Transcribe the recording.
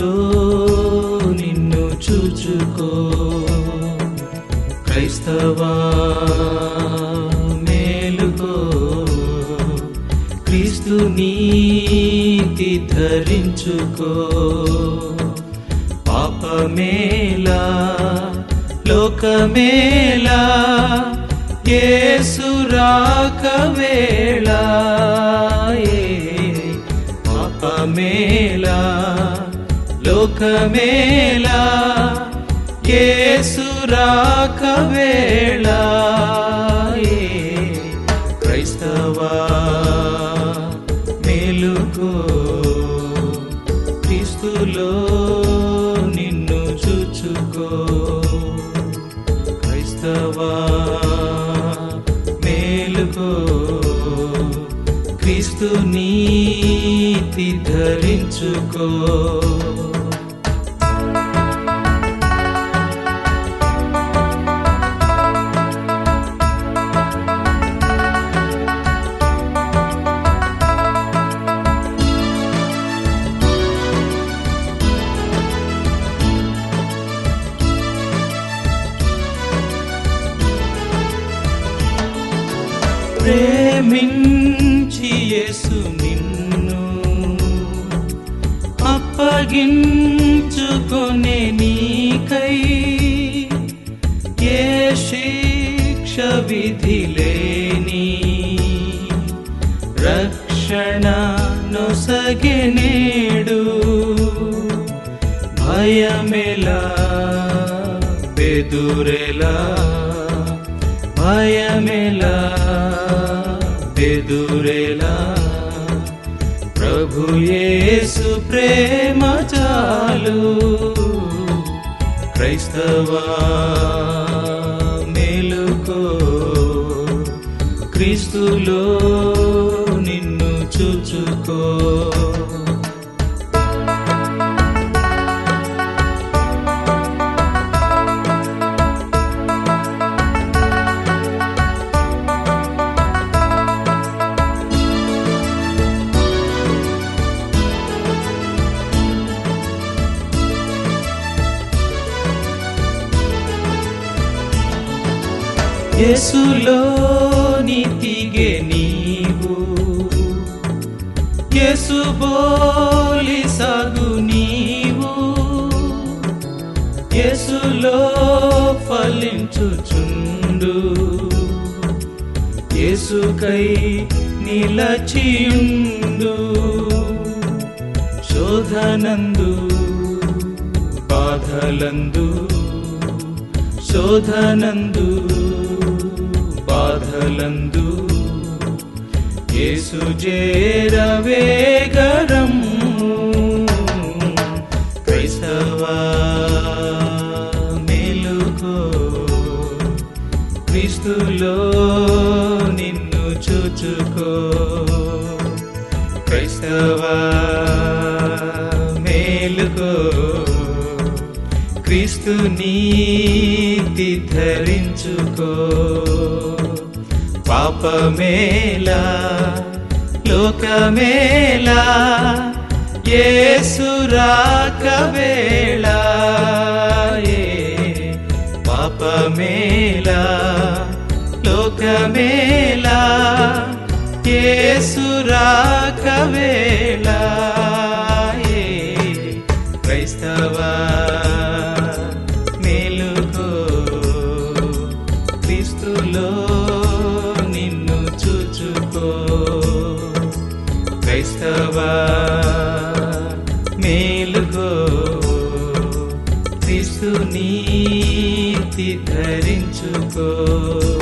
క్రీస్తులో నిన్ను చూచుకో. క్రైస్తవా మేలుకో, క్రీస్తు నీతి ధరించుకో. పాపమేలా లోకమేలా యేసు రాకవేళ. పాపమేలా లోకమేలా యేసు రాకవేళ. క్రైస్తవా మేలుకో, క్రీస్తులో నిన్ను చూచుకో. క్రైస్తవా మేలుకో, క్రీస్తు నీతి ధరించుకో. ప్రేమించి యేసు నిన్ను అప్పగించుకొనే నీకై ఏ శిక్ష విధి లేని రక్షణ నొసగెనేడు. భయమెలా బెదురెలా, భయమెలా బెదురెలా, ప్రభు యేసు ప్రేమ చాలు. క్రైస్తవా మేలుకో, క్రీస్తులో నిన్ను చూచుకో. యేసులో నీతిగే నీవు, యేసు బోలి సాగు నీవు. యేసులో ఫలించుచుండు, యేసుకై నిలచియుండు. శోధనందు బాధలందు, శోధనందు బాధలందు యేసు చేరవేగరమ్ము. క్రైస్తవా మేలుకో, క్రీస్తులో నిన్ను చూచుకో. క్రైస్తవా మేలుకో, క్రీస్తు నీతి ధరించుకో. పాపమేలా లోకమేలా యేసు రాకవేళ. పాపమేలా లోకమేలా యేసు రాకవేళ. క్రైస్తవా మేలుకో, క్రీస్తులో నిన్ను చూచుకో. క్రైస్తవా మేలుకో, క్రీస్తు నీతి ధరించుకో.